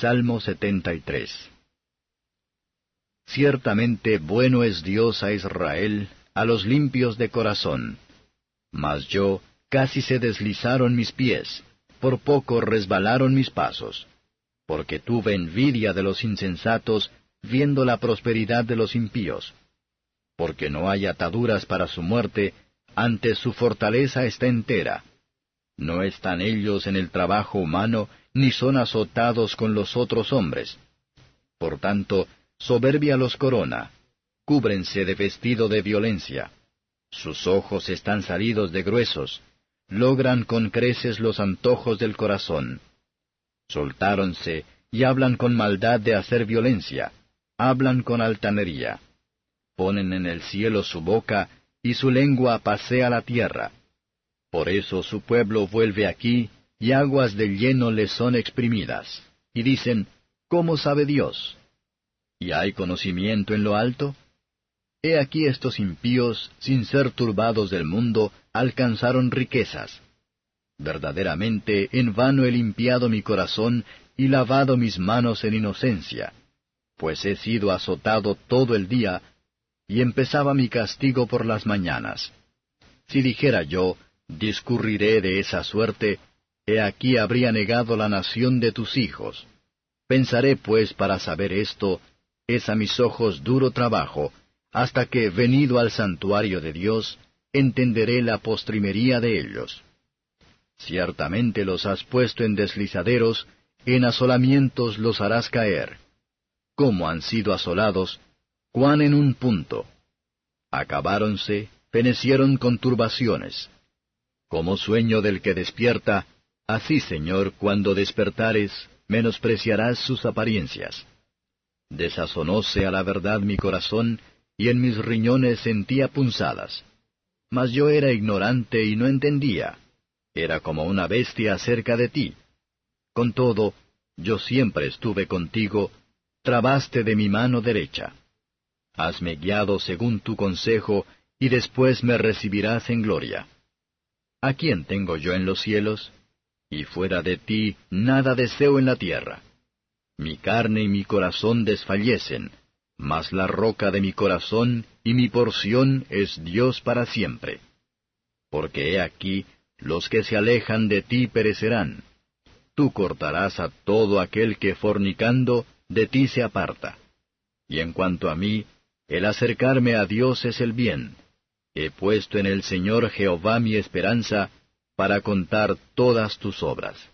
Salmo 73. Ciertamente bueno es Dios a Israel, a los limpios de corazón. Mas yo, casi se deslizaron mis pies, por poco resbalaron mis pasos. Porque tuve envidia de los insensatos, viendo la prosperidad de los impíos. Porque no hay ataduras para su muerte, antes su fortaleza está entera. No están ellos en el trabajo humano, ni son azotados con los otros hombres. Por tanto, soberbia los corona, cúbrense de vestido de violencia. Sus ojos están salidos de gruesos, logran con creces los antojos del corazón. Soltáronse y hablan con maldad de hacer violencia, hablan con altanería. Ponen en el cielo su boca, y su lengua pasea la tierra. Por eso su pueblo vuelve aquí, y aguas del lleno les son exprimidas. Y dicen, ¿cómo sabe Dios? ¿Y hay conocimiento en lo alto? He aquí estos impíos, sin ser turbados del mundo, alcanzaron riquezas. Verdaderamente en vano he limpiado mi corazón y lavado mis manos en inocencia, pues he sido azotado todo el día, y empezaba mi castigo por las mañanas. Si dijera yo, discurriré de esa suerte, he aquí habría negado la nación de tus hijos. Pensaré pues para saber esto, es a mis ojos duro trabajo, hasta que, venido al santuario de Dios, entenderé la postrimería de ellos. Ciertamente los has puesto en deslizaderos, en asolamientos los harás caer. ¿Cómo han sido asolados? ¿Cuán en un punto? Acabáronse, fenecieron con turbaciones. Como sueño del que despierta, así, Señor, cuando despertares, menospreciarás sus apariencias. Desazonóse a la verdad mi corazón, y en mis riñones sentía punzadas. Mas yo era ignorante y no entendía. Era como una bestia acerca de ti. Con todo, yo siempre estuve contigo, trabaste de mi mano derecha. Hasme guiado según tu consejo, y después me recibirás en gloria. ¿A quién tengo yo en los cielos? Y fuera de ti nada deseo en la tierra. Mi carne y mi corazón desfallecen, mas la roca de mi corazón y mi porción es Dios para siempre. Porque he aquí, los que se alejan de ti perecerán. Tú cortarás a todo aquel que fornicando de ti se aparta. Y en cuanto a mí, el acercarme a Dios es el bien. He puesto en el Señor Jehová mi esperanza, para contar todas tus obras.